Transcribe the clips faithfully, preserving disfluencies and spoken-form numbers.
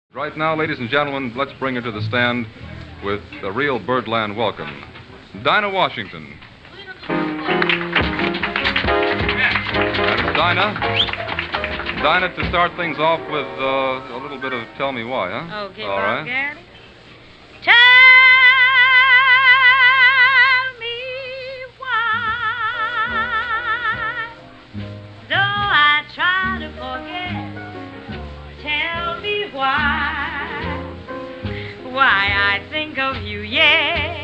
Right now, ladies and gentlemen, let's bring her to the stand with a real Birdland welcome. Dinah Washington. That is Dinah. Dinah, to start things off with uh, a little bit of Tell Me Why, huh? Okay, all right. Gary. Tell me why, though I try to forget, tell me why, why I think of you, yeah.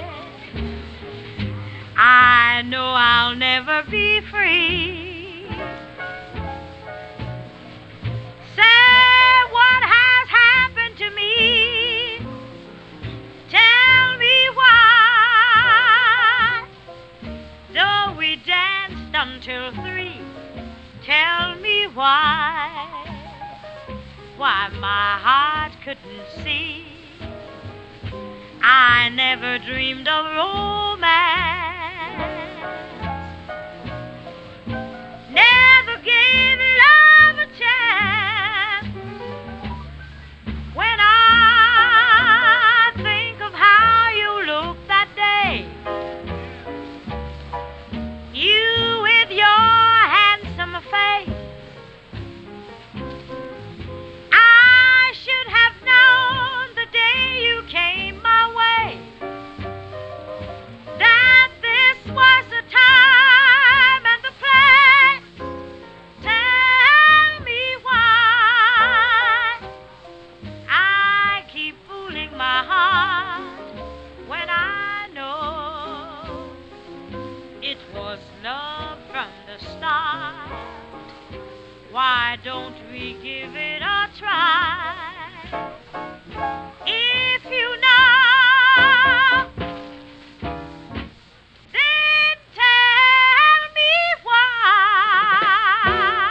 I know I'll never be free. Say what has happened to me. Tell me why, though we danced until three. Tell me why, why my heart couldn't see. I never dreamed of romance, never gave love a chance. When I think of how you looked that day, you with your handsome face, I should have known the day you came my way that this was the time and the place. Tell me why I keep fooling my heart when I know it was love from the start. Why don't we give it a try? If you know, then tell me why.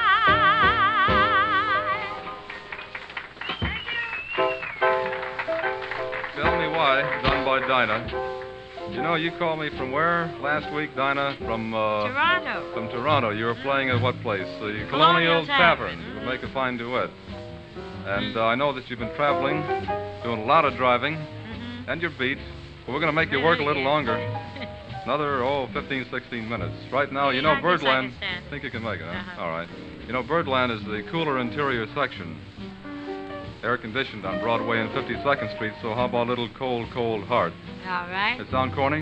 Thank you. Tell Me Why, done by Dinah. You know, you called me from where last week, Dinah? From, uh... Toronto. From Toronto. You were playing at what place? The Colonial Colonial Tavern. Tavern. You would make a fine duet. And uh, I know that you've been traveling, doing a lot of driving, Mm-hmm. and you're beat. But we're going to make you work a little longer. Another, oh, fifteen, sixteen minutes. Right now, you know, Yeah, I guess I Birdland... can stand. Think you can make it, huh? Uh-huh. All right. You know, Birdland is the cooler interior section. Air-conditioned on Broadway and fifty-second Street, so how about a little Cold, Cold Heart? All right. It sound corny?